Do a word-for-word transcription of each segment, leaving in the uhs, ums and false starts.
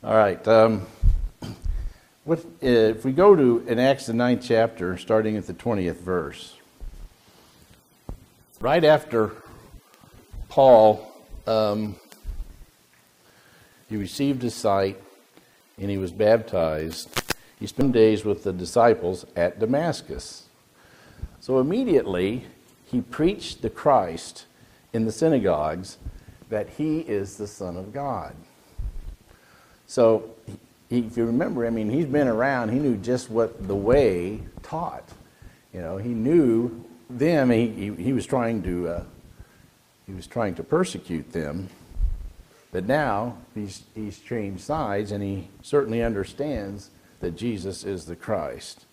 All right. Um, what, uh, if we go to in Acts the ninth chapter, starting at the twentieth verse, right after Paul, um, he received his sight and he was baptized, he spent days with the disciples at Damascus. So immediately he preached the Christ in the synagogues that he is the Son of God. So he, if you remember, I mean, he's been around. He knew just what the way taught. You know, he knew them. He he, he was trying to uh, he was trying to persecute them. But now he's he's changed sides, and he certainly understands that Jesus is the Christ.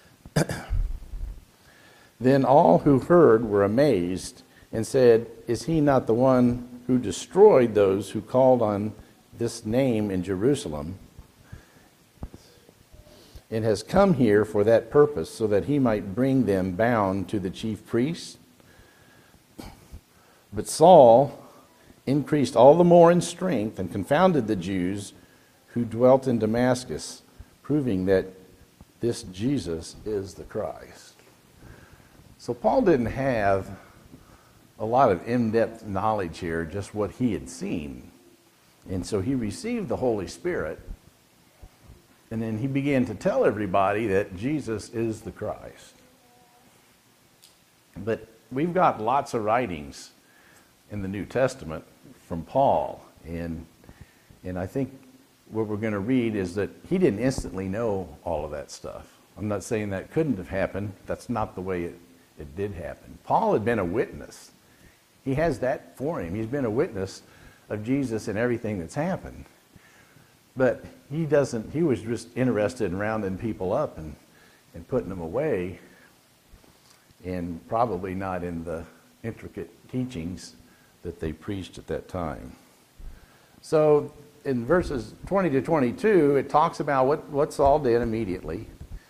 Then all who heard were amazed and said, "Is he not the one who destroyed those who called on this name in Jerusalem, and has come here for that purpose, so that he might bring them bound to the chief priests?" But Saul increased all the more in strength and confounded the Jews who dwelt in Damascus, proving that this Jesus is the Christ. So Paul didn't have a lot of in-depth knowledge here, just what he had seen. And so he received the Holy Spirit, and then he began to tell everybody that Jesus is the Christ. But we've got lots of writings in the New Testament from Paul, and and I think what we're going to read is that he didn't instantly know all of that stuff. I'm not saying that couldn't have happened. That's not the way it, it did happen. Paul had been a witness. He has that for him. He's been a witness of Jesus and everything that's happened. But he doesn't, he was just interested in rounding people up and, and putting them away, and probably not in the intricate teachings that they preached at that time. So in verses twenty to twenty-two, it talks about what, what Saul did immediately.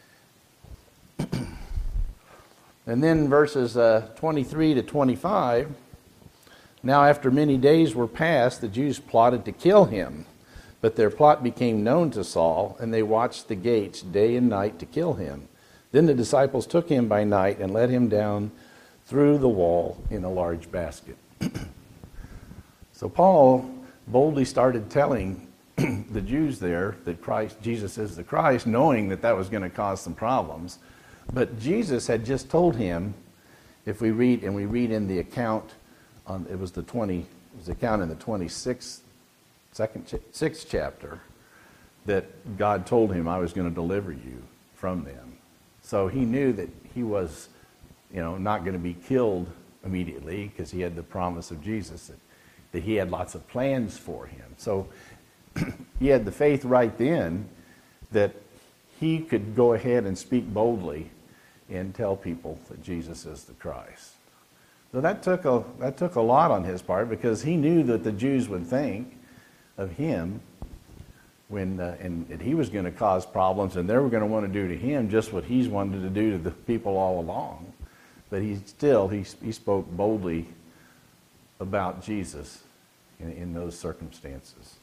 And then verses uh, twenty-three to twenty-five, now after many days were passed, the Jews plotted to kill him. But their plot became known to Saul, and they watched the gates day and night to kill him. Then the disciples took him by night and let him down through the wall in a large basket. So Paul boldly started telling the Jews there that Christ, Jesus is the Christ, knowing that that was going to cause some problems. But Jesus had just told him, if we read, and we read in the account, on, it was the twenty, it was the account in the twenty-sixth, second, sixth chapter, that God told him, "I was going to deliver you from them." So he knew that he was, you know, not going to be killed immediately, because he had the promise of Jesus that, that he had lots of plans for him. So he had the faith right then that he could go ahead and speak boldly and tell people that Jesus is the Christ. So that took a that took a lot on his part, because he knew that the Jews would think of him when uh, and, and he was going to cause problems, and they were going to want to do to him just what he's wanted to do to the people all along. But he still he he spoke boldly about Jesus in, in those circumstances.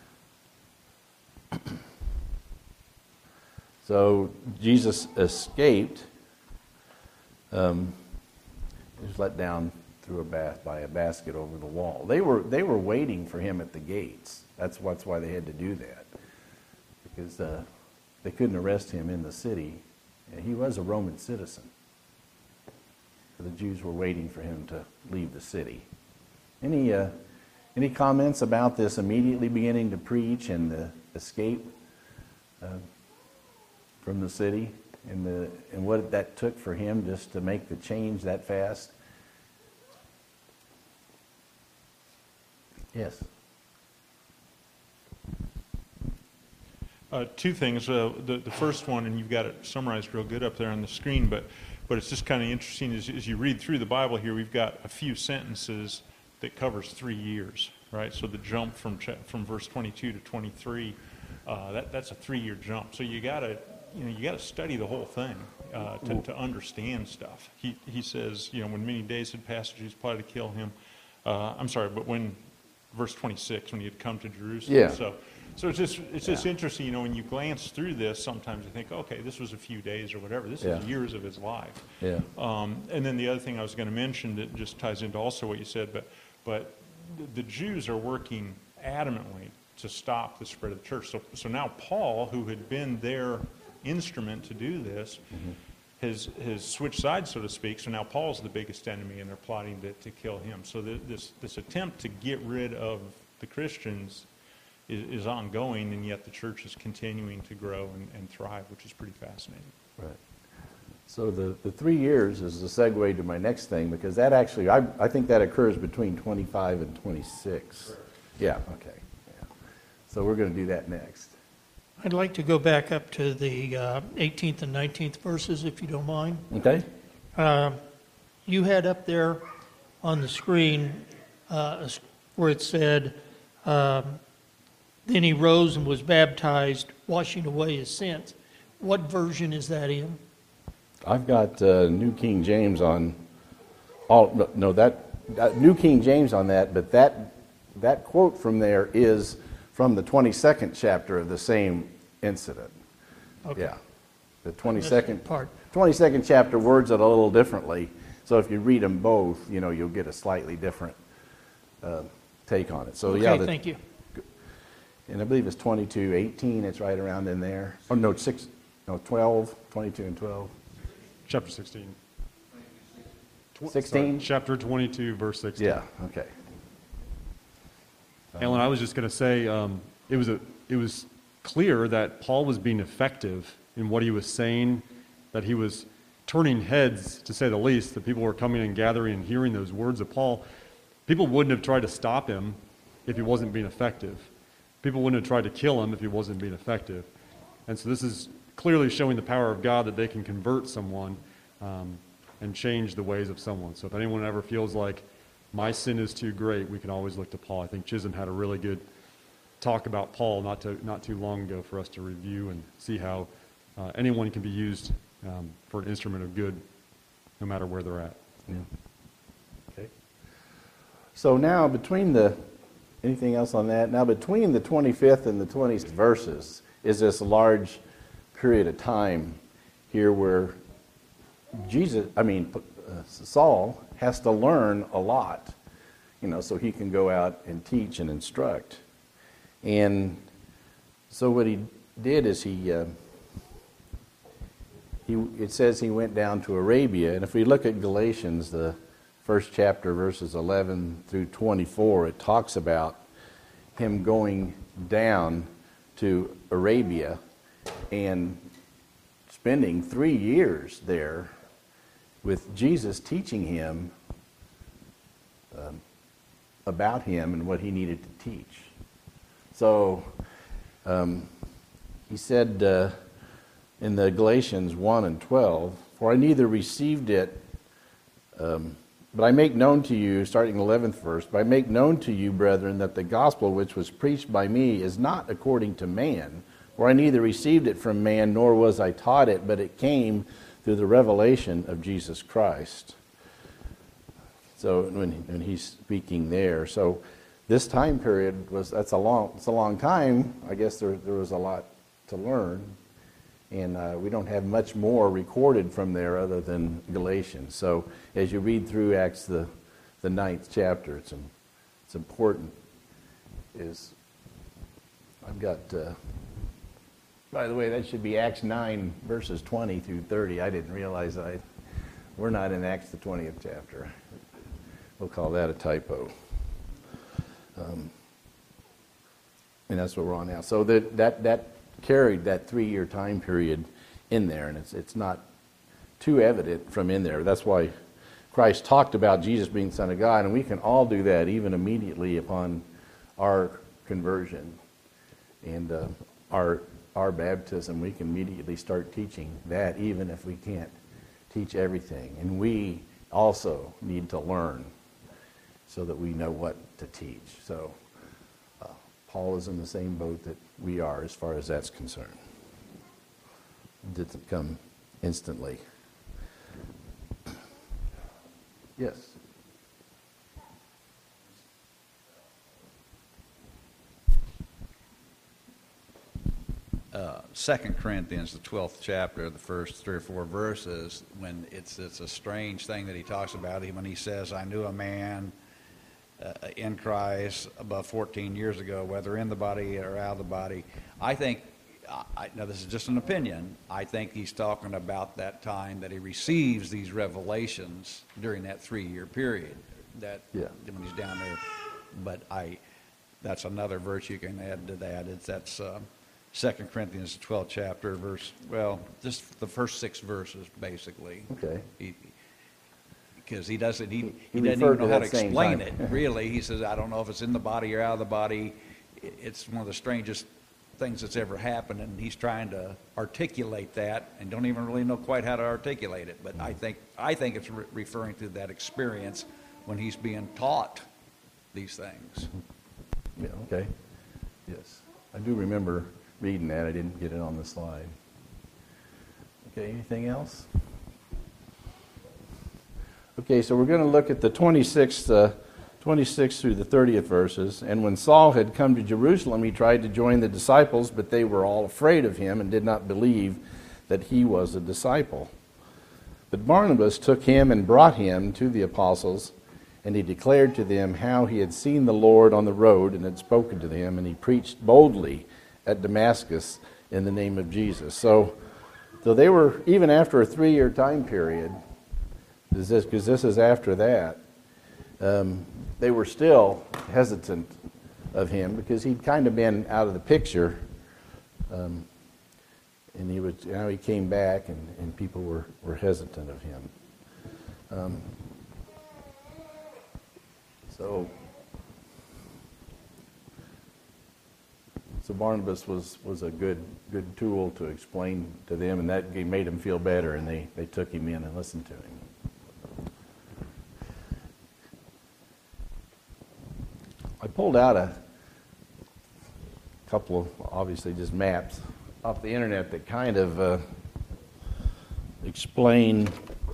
So Jesus escaped. Um, he was let down through a bath by a basket over the wall. They were they were waiting for him at the gates. That's what's why they had to do that, because uh, they couldn't arrest him in the city. And he was a Roman citizen. So the Jews were waiting for him to leave the city. Any uh, any comments about this immediately beginning to preach and the escape uh, from the city, and the and what that took for him just to make the change that fast? Yes. Uh, two things. Uh, the, the first one, and you've got it summarized real good up there on the screen, but but it's just kind of interesting as, as you read through the Bible here, we've got a few sentences that covers three years, right? So the jump from from verse twenty-two to twenty-three, uh, that that's a three-year jump. So you gotta you know you gotta study the whole thing uh, to to understand stuff. He he says, you know, when many days had passed, Jesus plotted to kill him. Uh, I'm sorry, but when verse twenty-six, when he had come to Jerusalem. Yeah. So So it's just it's just Yeah. interesting, you know, when you glance through this, sometimes you think, okay, this was a few days or whatever. This Yeah. is years of his life. Yeah. Um, and then the other thing I was going to mention that just ties into also what you said, but but the, the Jews are working adamantly to stop the spread of the church. So so now Paul, who had been their instrument to do this, mm-hmm. has has switched sides, so to speak. So now Paul's the biggest enemy, and they're plotting to, to kill him. So the, this this attempt to get rid of the Christians is, is ongoing, and yet the church is continuing to grow and, and thrive, which is pretty fascinating. Right. So the, the three years is the segue to my next thing, because that actually, I, I think that occurs between twenty-five and twenty-six. Correct. Yeah, okay. Yeah. So we're going to do that next. I'd like to go back up to the uh, eighteenth and nineteenth verses, if you don't mind. Okay. Uh, you had up there on the screen uh, where it said, um, then he rose and was baptized, washing away his sins. What version is that in? I've got uh, New King James on all. No, no, that uh, New King James on that, but that that quote from there is from the twenty-second chapter of the same incident. Okay. Yeah, the twenty-second part. twenty-second chapter words it a little differently. So if you read them both, you know, you'll get a slightly different uh, take on it. So Okay, yeah, the, thank you. and I believe it's twenty-two, eighteen. It's right around in there. Oh no, six, no, twelve, twenty-two, and twelve. Chapter sixteen. Tw- sixteen? sorry, chapter twenty-two, verse sixteen. Yeah. Okay. Alan, I was just going to say, um, it was a, it was clear that Paul was being effective in what he was saying, that he was turning heads, to say the least, that people were coming and gathering and hearing those words of Paul. People wouldn't have tried to stop him if he wasn't being effective. People wouldn't have tried to kill him if he wasn't being effective. And so this is clearly showing the power of God, that they can convert someone um, and change the ways of someone. So if anyone ever feels like my sin is too great, we can always look to Paul. I think Chisholm had a really good talk about Paul not to, not too long ago for us to review and see how uh, anyone can be used um, for an instrument of good, no matter where they're at. Yeah. Okay. So now between the, anything else on that? Now between the twenty-fifth and the twentieth verses is this large period of time here where Jesus, I mean, uh, Saul has to learn a lot, you know, so he can go out and teach and instruct. And so what he did is he, uh, he, it says he went down to Arabia. And if we look at Galatians, the first chapter, verses eleven through twenty-four, it talks about him going down to Arabia and spending three years there with Jesus teaching him um, about him and what he needed to teach. So um, he said uh, in the Galatians one and twelve, for I neither received it, um, but I make known to you, starting eleventh verse, but I make known to you, brethren, that the gospel which was preached by me is not according to man, for I neither received it from man, nor was I taught it, but it came through the revelation of Jesus Christ. So when, when he's speaking there, so this time period was, that's a long, it's a long time. I guess there, there was a lot to learn. And uh, we don't have much more recorded from there other than Galatians. So as you read through Acts, the, the ninth chapter, it's, it's important. Is I've got, uh, by the way, that should be Acts nine, verses twenty through thirty. I didn't realize I, we're not in Acts, the twentieth chapter. We'll call that a typo. Um, and that's what we're on now. So that, that, that carried that three-year time period in there, and it's it's not too evident from in there. That's why Christ talked about Jesus being Son of God, and we can all do that even immediately upon our conversion and uh, our our baptism. We can immediately start teaching that, even if we can't teach everything. And we also need to learn so that we know what to teach. So uh, Paul is in the same boat that we are as far as that's concerned. It didn't come instantly. Yes. uh, Second Corinthians, the twelfth chapter, the first three or four verses, when it's it's a strange thing that he talks about when he says, "I knew a man uh, in Christ above fourteen years ago, whether in the body or out of the body." I think, I, now this is just an opinion, I think he's talking about that time that he receives these revelations during that three-year period, that Yeah. when he's down there. But I, that's another verse you can add to that. It's that's uh, Second Corinthians, twelfth chapter, verse, well, just the first six verses, basically. Okay. He, because he doesn't, he, He he doesn't referred even know to how that to same explain time. it, really. He says, I don't know if it's in the body or out of the body. I- It's one of the strangest things that's ever happened, and he's trying to articulate that and don't even really know quite how to articulate it. But I think, I think it's re- referring to that experience when he's being taught these things. Yeah, okay. Yes. I do remember reading that. I didn't get it on the slide. Okay, anything else? Okay, so we're going to look at the twenty-sixth, uh, twenty-sixth through the thirtieth verses. And when Saul had come to Jerusalem, he tried to join the disciples, but they were all afraid of him and did not believe that he was a disciple. But Barnabas took him and brought him to the apostles, and he declared to them how he had seen the Lord on the road and had spoken to them, and he preached boldly at Damascus in the name of Jesus. So, so they were, even after a three-year time period, because this, 'cause this is after that, um, they were still hesitant of him because he'd kind of been out of the picture. Um, and he was, now he came back, and, and people were, were hesitant of him. Um, So, so Barnabas was, was a good good tool to explain to them, and that made them feel better, and they, they took him in and listened to him. I pulled out a couple of, obviously, just maps off the internet that kind of uh, explain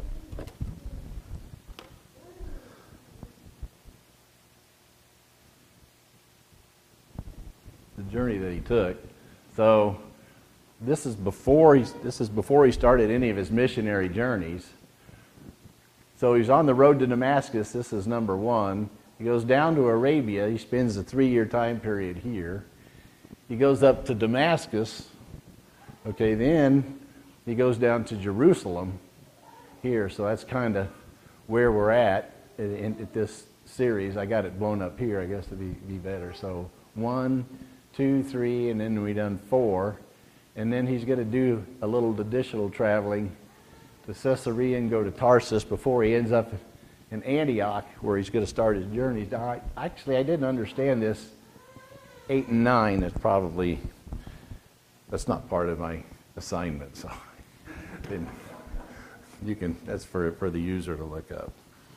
the journey that he took. So this is before he this is before he started any of his missionary journeys. So he's on the road to Damascus. This is number one. He goes down to Arabia. He spends a three-year time period here. He goes up to Damascus. Okay, then he goes down to Jerusalem here. So that's kind of where we're at in, in, at this series. I got it blown up here, I guess, to be, be better. So one, two, three, and then we done four. And then he's going to do a little additional traveling to Caesarea and go to Tarsus before he ends up in Antioch, where he's going to start his journey. Now, I, actually, I didn't understand this. Eight and nine is probably, that's not part of my assignment, so then you can, that's for, for the user to look up.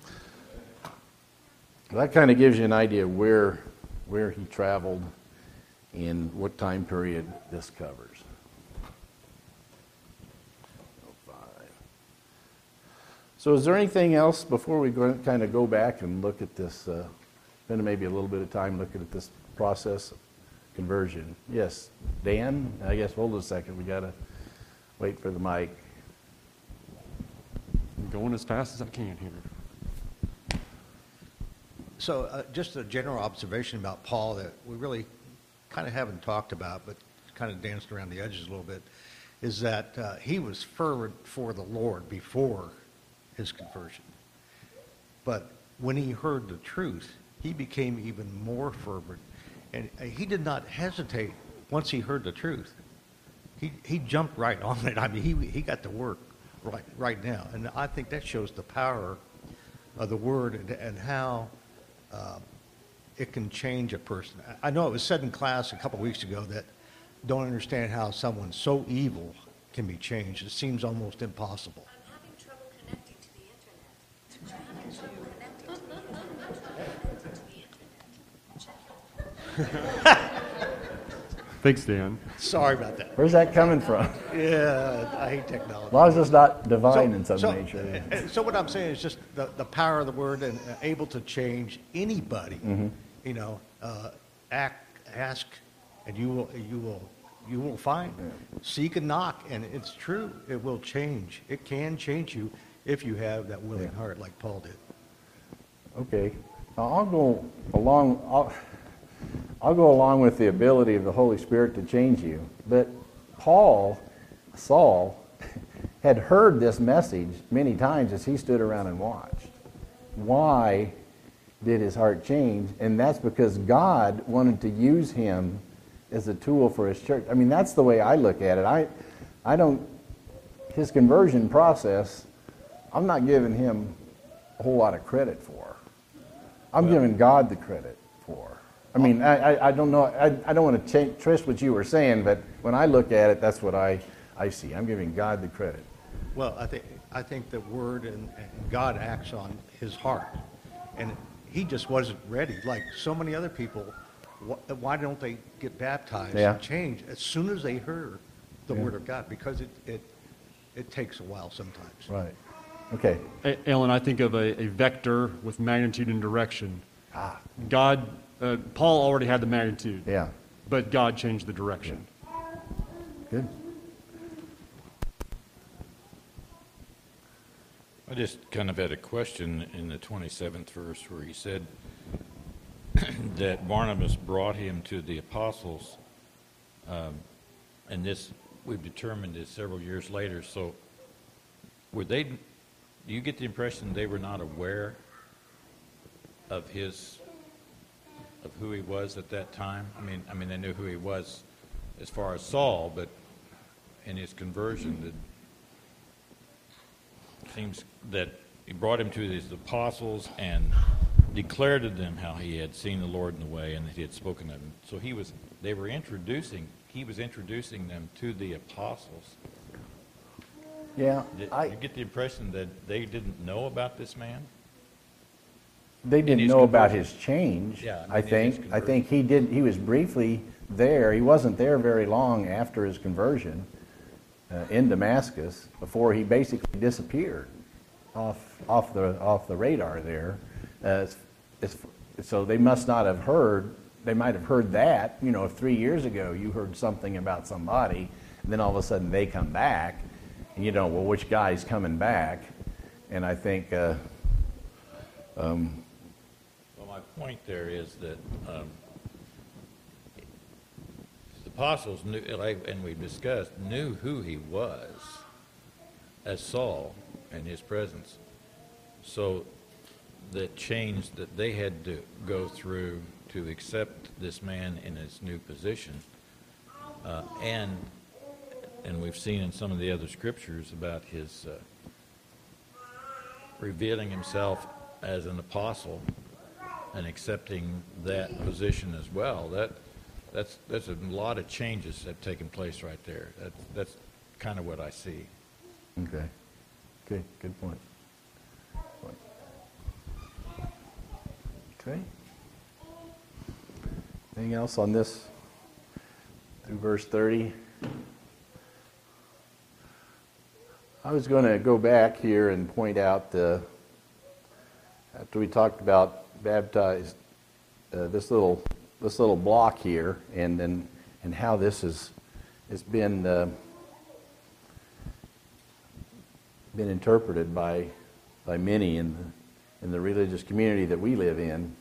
That kind of gives you an idea of where, where he traveled and what time period this covers. So is there anything else before we go, kind of go back and look at this, uh, spend maybe a little bit of time looking at this process of conversion? Yes, Dan, I guess hold a second, we got to wait for the mic. I'm going as fast as I can here. So uh, just a general observation about Paul that we really kind of haven't talked about, but kind of danced around the edges a little bit, is that uh, he was fervent for the Lord before his conversion. But when he heard the truth, he became even more fervent. And he did not hesitate once he heard the truth. He he jumped right on it. I mean, he he got to work right right now. And I think that shows the power of the Word and, and how uh, it can change a person. I know it was said in class a couple of weeks ago that don't understand how someone so evil can be changed. It seems almost impossible. I'm having trouble connecting to the internet. I'm having trouble connecting to the internet. Check it. Thanks, Dan. Sorry about that. Where's that coming from? Yeah, I hate technology. As long as it's not divine in some so, nature. uh, So what I'm saying is just the, the power of the Word and uh, able to change anybody. Mm-hmm. You know, uh, act, ask, and you will you will you will find. Seek and knock, and it's true. It will change. It can change you if you have that willing Yeah. heart like Paul did. Okay. Now, I'll go along. I'll, I'll go along with the ability of the Holy Spirit to change you. But Paul, Saul, had heard this message many times as he stood around and watched. Why did his heart change? And that's because God wanted to use him as a tool for his church. I mean, that's the way I look at it. I, I don't, his conversion process, I'm not giving him a whole lot of credit for. I'm Well- giving God the credit for. I mean, I, I, I don't know, I, I don't want to change, twist what you were saying, but when I look at it, that's what I, I see. I'm giving God the credit. Well, I think, I think the Word and, and God acts on his heart. And he just wasn't ready. Like so many other people, wh- why don't they get baptized Yeah. and change as soon as they heard the Yeah. Word of God? Because it, it, it takes a while sometimes. Right. Okay. A- Alan, I think of a, a vector with magnitude and direction. Ah, God, uh, Paul already had the magnitude, yeah. but God changed the direction. Good. I just kind of had a question in the twenty-seventh verse where he said that Barnabas brought him to the apostles, um, and this we've determined is several years later. So, were they? Do you get the impression they were not aware of his, of who he was at that time? I mean, I mean, they knew who he was as far as Saul, but in his conversion, did seems that he brought him to his apostles and declared to them how he had seen the Lord in the way and that he had spoken of him. So he was, they were introducing, he was introducing them to the apostles. Yeah. Did I, you get the impression that they didn't know about this man? They didn't his know about conversion. his change. Yeah, I in his think. I conversion. think he did. He was briefly there. He wasn't there very long after his conversion uh, in Damascus before he basically disappeared off off the off the radar there. Uh, it's, it's, so they must not have heard. They might have heard that. You know, if three years ago you heard something about somebody, and then all of a sudden they come back, and you know, well, which guy's coming back? And I think. Uh, um, Well, my point there is that um, the apostles knew, like- and we discussed, knew who he was as Saul in his presence. So that change that they had to go through to accept this man in his new position, uh, and and we've seen in some of the other scriptures about his uh, revealing himself as an apostle and accepting that position as well. That that's that's a lot of changes that have taken place right there. That, that's kind of what I see. Okay. Okay, good point. Point. Okay. Anything else on this through verse thirty? I was going to go back here and point out the, after we talked about baptized, uh, this little this little block here, and and and how this is has been. Uh, been interpreted by by many in the in the religious community that we live in.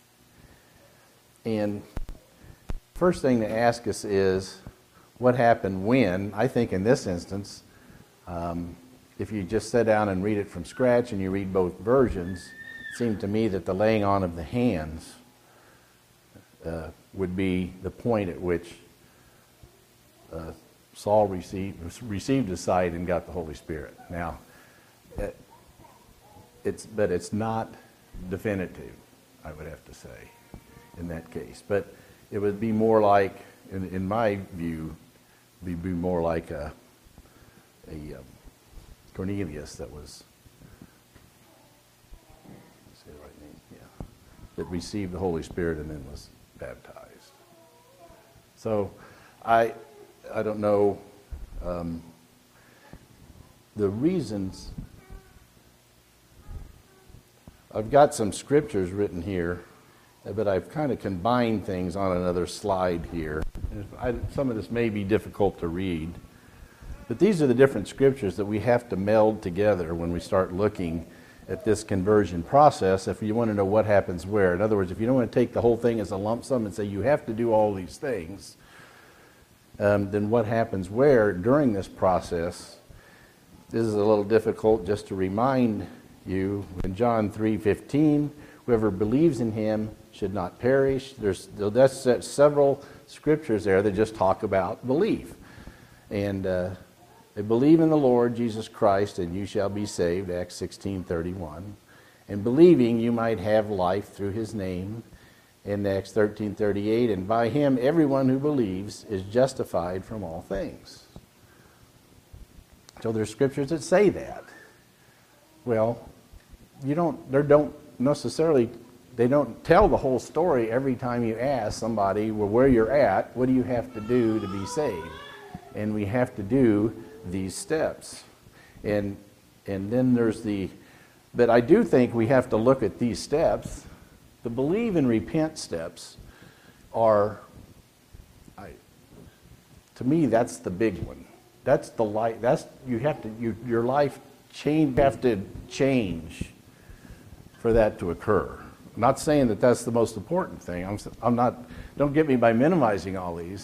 And first thing to ask us is, what happened when? I think in this instance, um, if you just sit down and read it from scratch and you read both versions, it seemed to me that the laying on of the hands uh, would be the point at which uh, Saul received received his sight and got the Holy Spirit. Now, it, it's but it's not definitive, I would have to say, in that case. But it would be more like, in, in my view, be be more like a a um, Cornelius that was, say the right name, yeah, that received the Holy Spirit and then was baptized. So, I. I don't know um, the reasons. I've got some scriptures written here, but I've kind of combined things on another slide here. And if I, some of this may be difficult to read, but these are the different scriptures that we have to meld together when we start looking at this conversion process if you want to know what happens where. In other words, if you don't want to take the whole thing as a lump sum and say you have to do all these things, um, then what happens where during this process? This is a little difficult just to remind you. In John three fifteen, whoever believes in him should not perish. There's that's, that's several scriptures there that just talk about belief. And uh, they believe in the Lord Jesus Christ and you shall be saved, Acts sixteen thirty-one. And believing you might have life through his name, in Acts thirteen thirty-eight. And by him everyone who believes is justified from all things. So there's scriptures that say that. Well, you don't, they don't necessarily, they don't tell the whole story every time you ask somebody, well, where you're at, what do you have to do to be saved? And we have to do these steps. And and then there's the, but I do think we have to look at these steps. The believe and repent steps are, I, to me, that's the big one. That's the life. That's you have to. You, your life change have to change for that to occur. I'm not saying that that's the most important thing. I'm. I'm not. Don't get me by minimizing all these.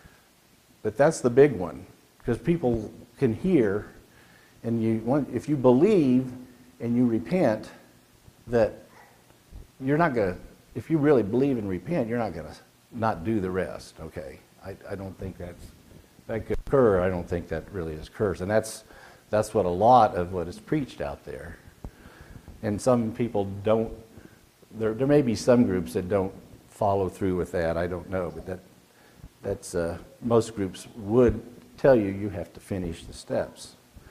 But that's the big one, because people can hear, and you want. If you believe and you repent, that you're not gonna. If you really believe and repent, you're not gonna not do the rest. Okay. I. I don't think that's. That could occur. I don't think that really occurs, and that's that's what a lot of what is preached out there. And some people don't. There, there may be some groups that don't follow through with that. I don't know, but that that's uh, most groups would tell you you have to finish the steps.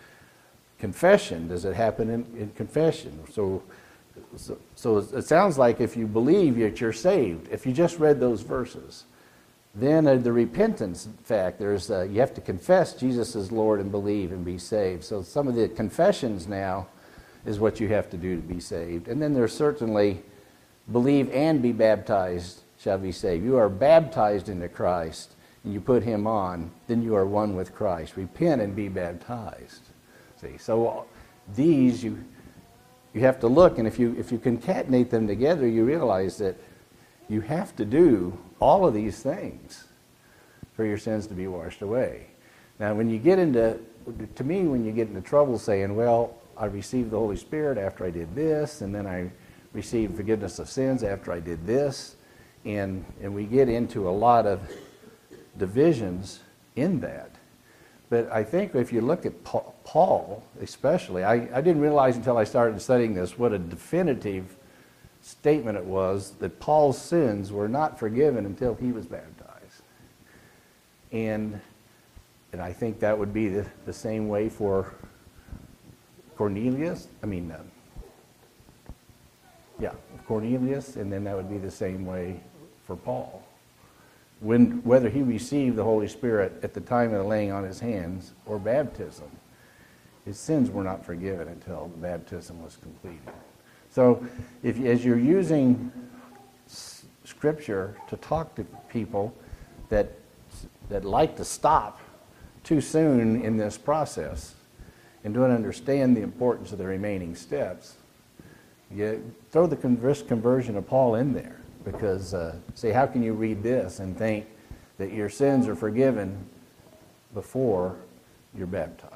Confession, does it happen in, in confession? So, so, so it sounds like if you believe that you're saved, if you just read those verses. Then uh, the repentance fact, there's uh, you have to confess Jesus is Lord and believe and be saved. So some of the confessions now is what you have to do to be saved. And then there's certainly believe and be baptized shall be saved. You are baptized into Christ and you put him on, then you are one with Christ. Repent and be baptized. See, so these you you have to look, and if you if you concatenate them together, you realize that you have to do all of these things for your sins to be washed away. Now, when you get into, to me, when you get into trouble saying, well, I received the Holy Spirit after I did this, and then I received forgiveness of sins after I did this, and, and we get into a lot of divisions in that. But I think if you look at Paul, especially, I, I didn't realize until I started studying this what a definitive statement it was that Paul's sins were not forgiven until he was baptized. And and I think that would be the, the same way for Cornelius. I mean, uh, yeah, Cornelius, and then that would be the same way for Paul. When whether he received the Holy Spirit at the time of the laying on his hands or baptism, his sins were not forgiven until the baptism was completed. So if, as you're using s- Scripture to talk to people that, that like to stop too soon in this process and don't understand the importance of the remaining steps, you throw the converse conversion of Paul in there. Because, uh, say, how can you read this and think that your sins are forgiven before you're baptized?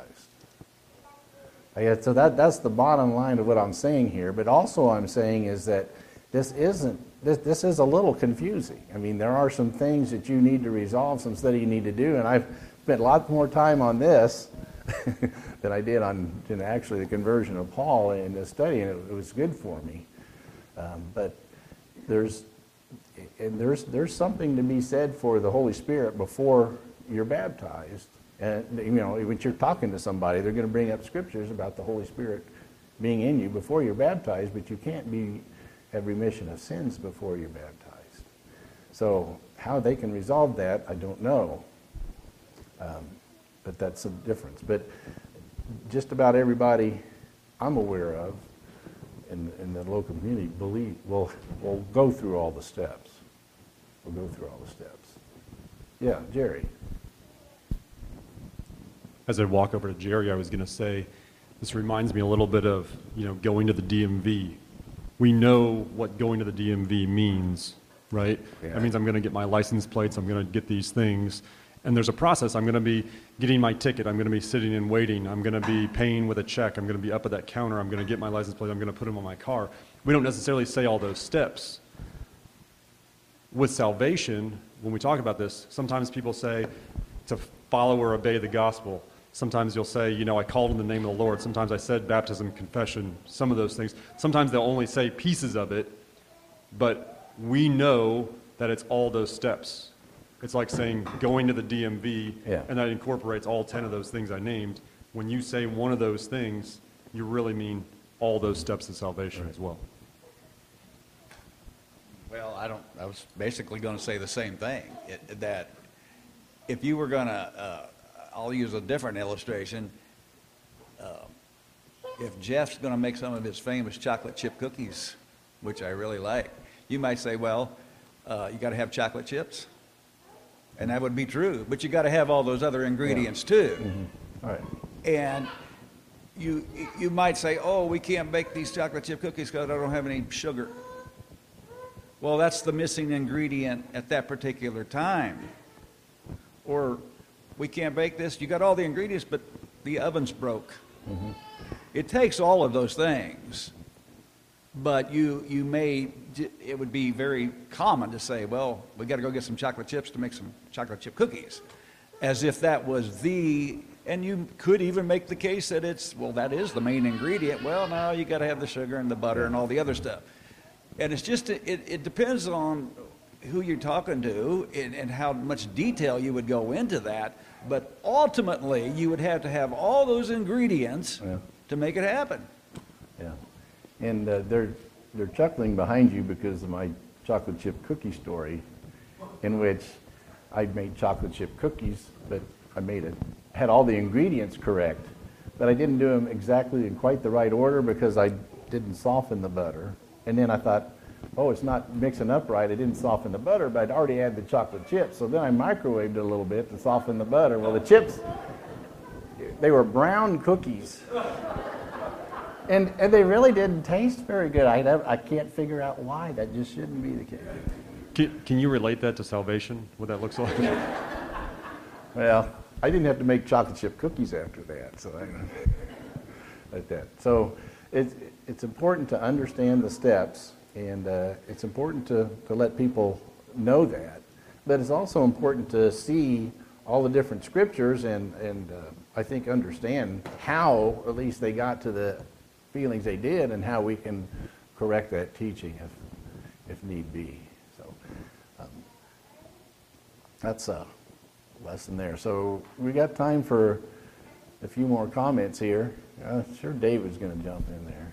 So that, that's the bottom line of what I'm saying here. But also I'm saying is that this isn't, this, this is a little confusing. I mean, there are some things that you need to resolve, some study you need to do, and I've spent a lot more time on this than I did on you know, actually the conversion of Paul in this study, and it, it was good for me. Um, but there's, and there's, there's something to be said for the Holy Spirit before you're baptized. And, you know, when you're talking to somebody, they're going to bring up scriptures about the Holy Spirit being in you before you're baptized, but you can't be have remission of sins before you're baptized. So how they can resolve that, I don't know. Um, but that's a difference. But just about everybody I'm aware of in, in the local community believe will will go through all the steps. We'll go through all the steps. Yeah, Jerry. As I walk over to Jerry, I was going to say, this reminds me a little bit of, you know, going to the D M V. We know what going to the D M V means, right? Yeah. That means I'm going to get my license plates, I'm going to get these things, and there's a process. I'm going to be getting my ticket, I'm going to be sitting and waiting, I'm going to be paying with a check, I'm going to be up at that counter, I'm going to get my license plate, I'm going to put them on my car. We don't necessarily say all those steps. With salvation, when we talk about this, sometimes people say to follow or obey the gospel. Sometimes you'll say, you know, I called in the name of the Lord. Sometimes I said baptism, confession, some of those things. Sometimes they'll only say pieces of it, but we know that it's all those steps. It's like saying going to the D M V, Yeah. and that incorporates all ten of those things I named. When you say one of those things, you really mean all those steps of salvation as well. Well, I don't, I was basically going to say the same thing, it, that if you were going to, uh, I'll use a different illustration. Uh, if Jeff's going to make some of his famous chocolate chip cookies, which I really like, you might say, well, uh, you got to have chocolate chips. And that would be true, but you got to have all those other ingredients too. Mm-hmm. All right. And you, you might say, oh, we can't bake these chocolate chip cookies because I don't have any sugar. Well, that's the missing ingredient at that particular time. Or we can't bake this. You got all the ingredients, but the oven's broke. Mm-hmm. It takes all of those things. But you, you may, it would be very common to say, well, we got to go get some chocolate chips to make some chocolate chip cookies. As if that was the, and you could even make the case that it's, well, that is the main ingredient. Well, no, you got to have the sugar and the butter and all the other stuff. And it's just, it, it depends on who you're talking to and, and how much detail you would go into that. But ultimately, you would have to have all those ingredients Yeah. to make it happen. Yeah. And uh, they're, they're chuckling behind you because of my chocolate chip cookie story, in which I made chocolate chip cookies, but I made it, had all the ingredients correct, but I didn't do them exactly in quite the right order because I didn't soften the butter. And then I thought, oh, it's not mixing up right. I didn't soften the butter, but I'd already had the chocolate chips. So then I microwaved it a little bit to soften the butter. Well, the chips, they were brown cookies. And, and they really didn't taste very good. I, I can't figure out why. That just shouldn't be the case. Can, can you relate that to salvation, what that looks like? Well, I didn't have to make chocolate chip cookies after that, so I like that. So it's it's important to understand the steps, and uh, it's important to, to let people know that. But it's also important to see all the different scriptures and and uh, I think understand how at least they got to the feelings they did, and how we can correct that teaching if if need be. So um, that's a lesson there. So we got time for a few more comments here. Uh, sure, David's going to jump in there.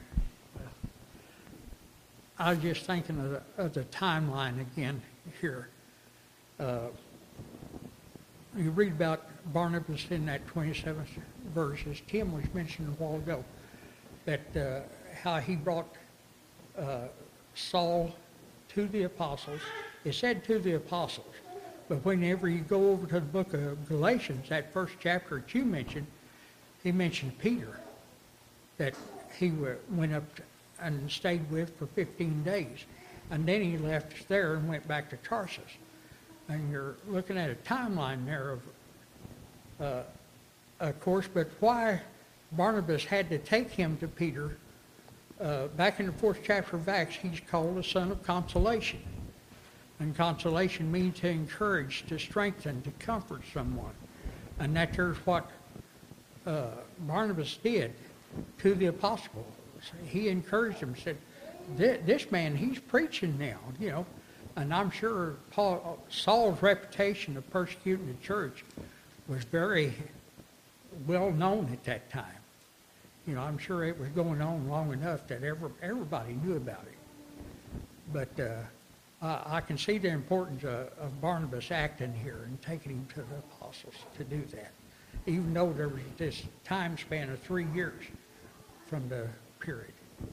I was just thinking of the, of the timeline again here. Uh, you read about Barnabas in that twenty-seventh verse, as Tim was mentioning a while ago, that uh, how he brought uh, Saul to the apostles. It said to the apostles, but whenever you go over to the book of Galatians, that first chapter that you mentioned, he mentioned Peter, that he went up and stayed with for fifteen days. And then he left there and went back to Tarsus. And you're looking at a timeline there of, uh, of course, but why Barnabas had to take him to Peter, uh, back in the fourth chapter of Acts, he's called a son of consolation. And consolation means to encourage, to strengthen, to comfort someone. And that's what uh, Barnabas did to the apostles. He encouraged them, said, this man, he's preaching now, you know. And I'm sure Paul, Saul's reputation of persecuting the church was very well known at that time. You know, I'm sure it was going on long enough that every, everybody knew about it. But uh, I, I can see the importance of, of Barnabas acting here and taking him to the apostles to do that, even though there was this time span of three years from the period.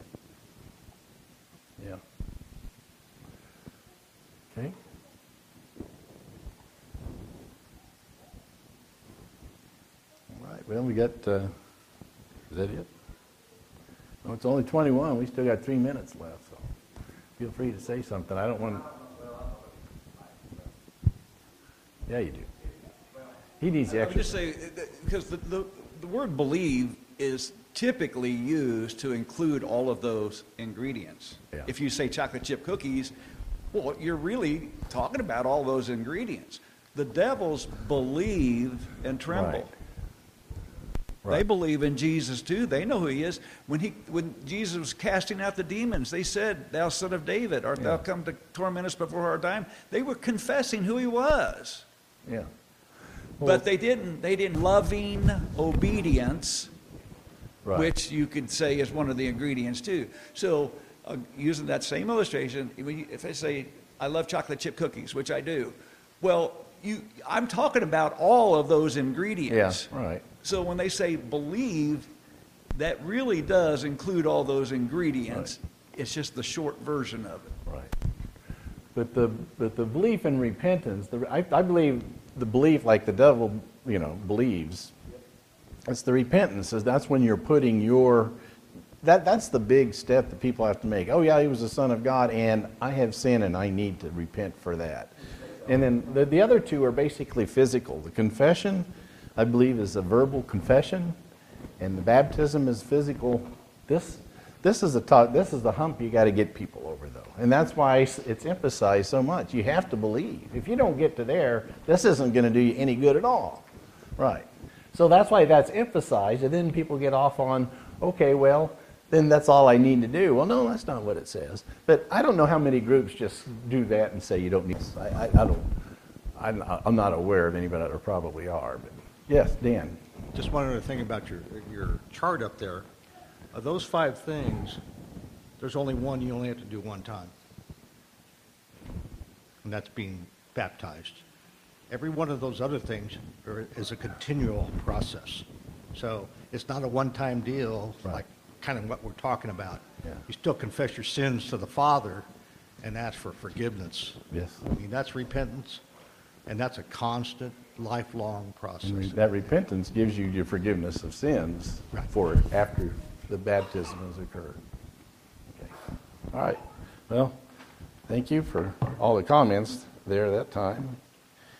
Yeah. Okay. right, well, we got, uh, is that it? No, it's only twenty-one. We still got three minutes left, so feel free to say something. I don't want to. Yeah, you do. He needs the I would extra. just say, because the, the, the word believe is typically used to include all of those ingredients. Yeah. If you say chocolate chip cookies, well, you're really talking about all those ingredients. The devils believe and tremble. Right. They Right. believe in Jesus too. They know who he is. When he, when Jesus was casting out the demons, they said, "Thou Son of David, art Yeah. thou come to torment us before our time?" They were confessing who he was, Yeah. Well, but they didn't. They didn't loving obedience, right. which you could say is one of the ingredients too. So, uh, using that same illustration, when you- if I say I love chocolate chip cookies, which I do, well, you, I'm talking about all of those ingredients. Yeah. Right. So when they say believe, that really does include all those ingredients. It's just the short version of it. Right. But the but the belief in repentance, the, I, I believe the belief like the devil, you know, believes. It's the repentance. Is that's when you're putting your that that's the big step that people have to make. Oh yeah, he was the Son of God, and I have sinned, and I need to repent for that. And then the, the other two are basically physical. The confession, I believe, is a verbal confession, and the baptism is physical. This, this is the talk, this is the hump you got to get people over, though, and that's why it's emphasized so much. You have to believe. If you don't get to there, this isn't going to do you any good at all, right? So that's why that's emphasized, and then people get off on, okay, well, then that's all I need to do. Well, no, that's not what it says. But I don't know how many groups just do that and say you don't need. I, I, I don't. I'm, I'm not aware of anybody, or probably are, but. Yes, Dan. Just one other thing about your, your chart up there. Of those five things, there's only one you only have to do one time. And that's being baptized. Every one of those other things are, is a continual process. So it's not a one-time deal, Right. like kind of what we're talking about. Yeah. You still confess your sins to the Father and ask for forgiveness. Yes. I mean, that's repentance, and that's a constant, lifelong process. And re- that repentance gives you your forgiveness of sins Right. for after the baptism has occurred. Okay. All right. Well, thank you for all the comments there at that time.